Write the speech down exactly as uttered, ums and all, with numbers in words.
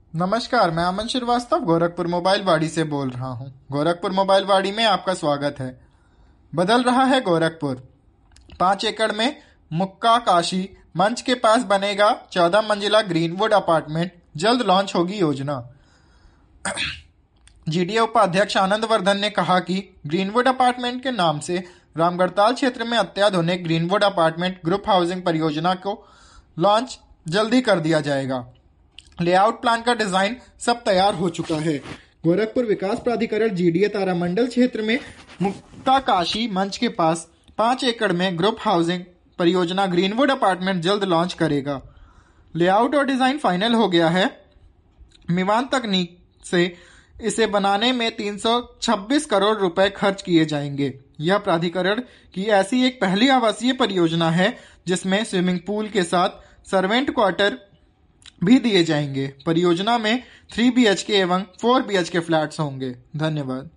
नमस्कार, मैं अमन श्रीवास्तव गोरखपुर मोबाइल वाड़ी से बोल रहा हूँ। गोरखपुर मोबाइल वाड़ी में आपका स्वागत है। बदल रहा है गोरखपुर। पाँच एकड़ में मुक्का काशी मंच के पास बनेगा चौदह मंजिला ग्रीनवुड अपार्टमेंट। जल्द लॉन्च होगी योजना। जीडीए उपाध्यक्ष आनंद वर्धन ने कहा कि ग्रीनवुड अपार्टमेंट के नाम से रामगढ़ताल क्षेत्र में अत्याधुनिक ग्रीनवुड अपार्टमेंट ग्रुप हाउसिंग परियोजना को लॉन्च जल्दी कर दिया जाएगा। लेआउट प्लान का डिजाइन सब तैयार हो चुका है। गोरखपुर विकास प्राधिकरण जीडीए तारामंडल क्षेत्र में मुक्ता काशी मंच के पास पांच एकड़ में ग्रुप हाउसिंग परियोजना ग्रीनवुड अपार्टमेंट जल्द लॉन्च करेगा। लेआउट और डिजाइन फाइनल हो गया है। मिवान तकनीक से इसे बनाने में तीन सौ छब्बीस करोड़ रुपए खर्च किए जाएंगे। यह प्राधिकरण की ऐसी एक पहली आवासीय परियोजना है जिसमें स्विमिंग पूल के साथ सर्वेंट क्वार्टर भी दिए जाएंगे। परियोजना में थ्री बीएचके एवं फोर बीएचके फ्लैट्स होंगे। धन्यवाद।